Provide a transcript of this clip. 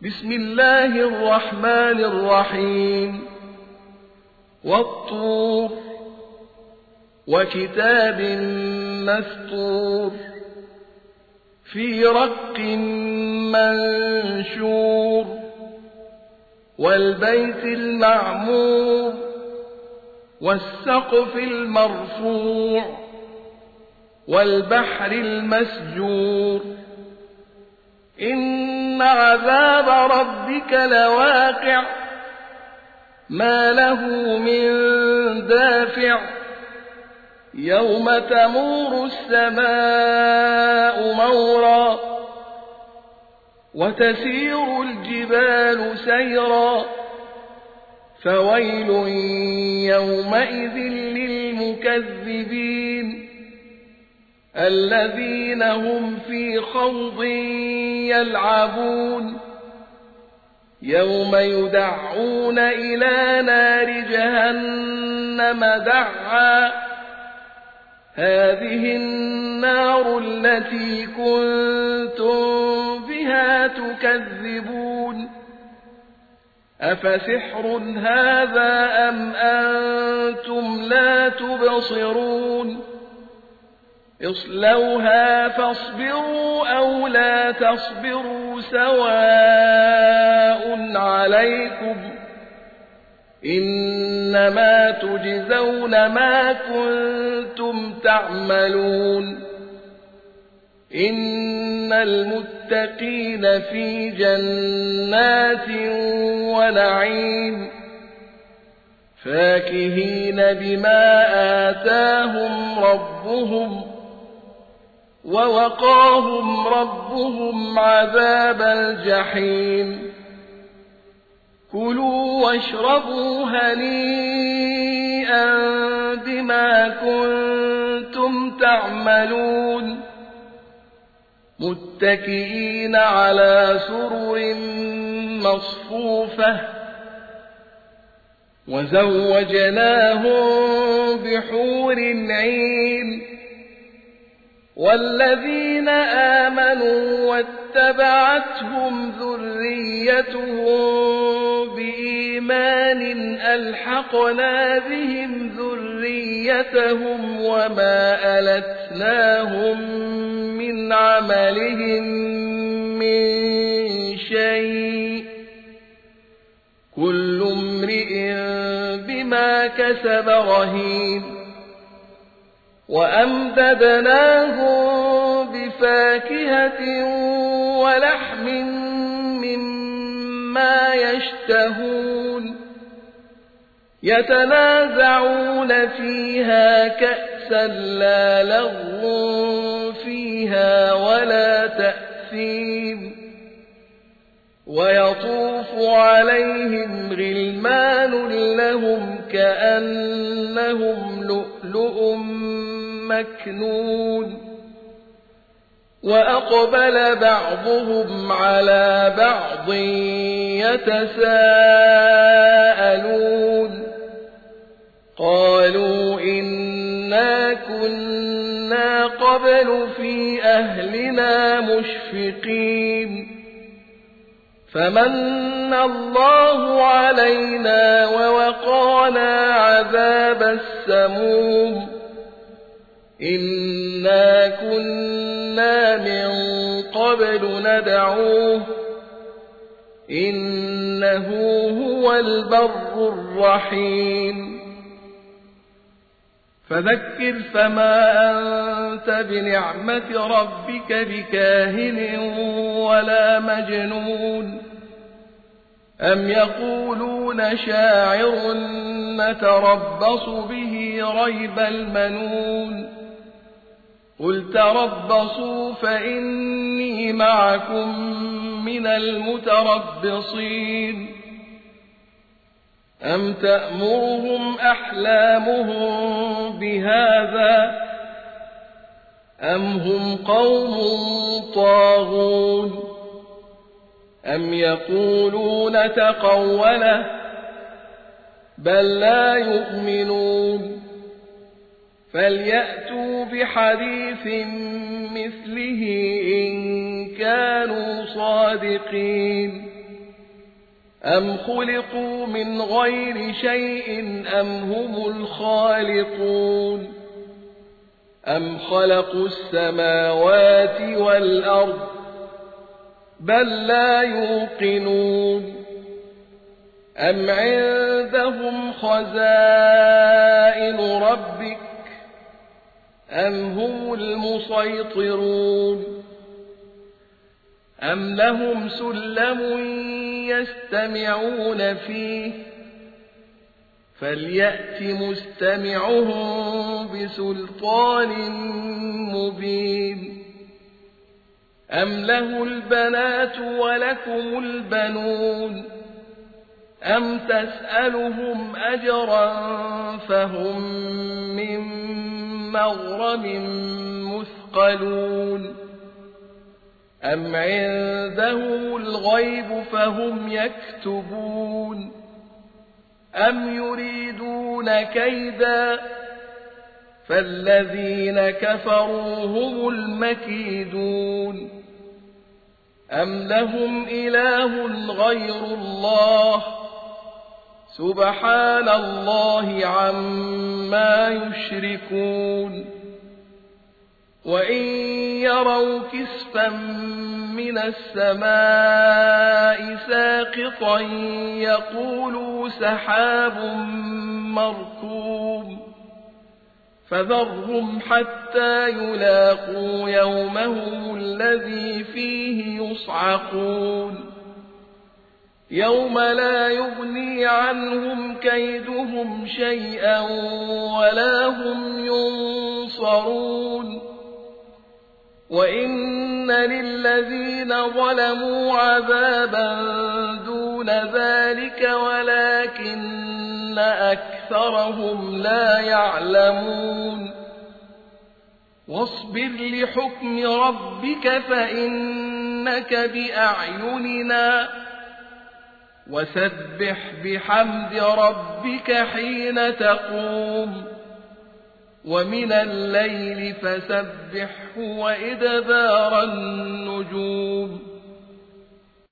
بسم الله الرحمن الرحيم والطور وكتاب مسطور في رق منشور والبيت المعمور والسقف المرفوع والبحر المسجور إن عذاب ربك لواقع ما له من دافع يوم تمور السماء مورا وتسير الجبال سيرا فويل يومئذ للمكذبين الذين هم في خوض يلعبون يوم يدعون إلى نار جهنم دعا هذه النار التي كنتم بها تكذبون أفسحر هذا أم أنتم لا تبصرون اصلوها فاصبروا أو لا تصبروا سواء عليكم إنما تجزون ما كنتم تعملون إن المتقين في جنات ونعيم فاكهين بما آتاهم ربهم ووقاهم ربهم عذاب الجحيم كلوا واشربوا هنيئا بما كنتم تعملون متكئين على سرر مصفوفة وزوجناهم بحور عين والذين آمنوا واتبعتهم ذريتهم بإيمان ألحقنا بهم ذريتهم وما ألتناهم من عملهم من شيء كل امرئ بما كسب رهين وأمددناهم بفاكهة ولحم مما يشتهون يتنازعون فيها كأسا لا لغو فيها ولا تأثيم ويطوف عليهم غلمان لهم كأنهم لؤلؤ مكنون وأقبل بعضهم على بعض يتساءلون قالوا إنا كنا قبل في أهلنا مشفقين فمن الله علينا ووقانا عذاب السموم إنا كنا من قبل ندعوه إنه هو البر الرحيم فذكر فما أنت بنعمة ربك بكاهن ولا مجنون أم يقولون شاعر نتربص به ريب المنون قل تربصوا فإني معكم من المتربصين أم تأمرهم أحلامهم بهذا أم هم قوم طاغون أم يقولون تقوله بل لا يؤمنون فليأتوا بحديث مثله إن كانوا صادقين أم خلقوا من غير شيء أم هم الخالقون أم خلقوا السماوات والأرض بل لا يوقنون أم عندهم خزائن ربك أم هم المسيطرون أم لهم سلم يستمعون فيه فليأت مستمعهم بسلطان مبين أم له البنات ولكم البنون أم تسألهم أجرا فهم من مغرم مثقلون أم عندهم الغيب فهم يكتبون أم يريدون كيدا فالذين كفروا هم المكيدون أم لهم إله غير الله سبحان الله عما يشركون وإن يروا كسفا من السماء ساقطا يقولوا سحاب مركوم فذرهم حتى يلاقوا يومهم الذي فيه يصعقون يوم لا يغني عنهم كيدهم شيئا ولا هم ينصرون وإن للذين ظلموا عذابا دون ذلك ولكن أكثرهم لا يعلمون واصبر لحكم ربك فإنك بأعيننا وسبح بحمد ربك حين تقوم ومن الليل فسبحه وإدبار النجوم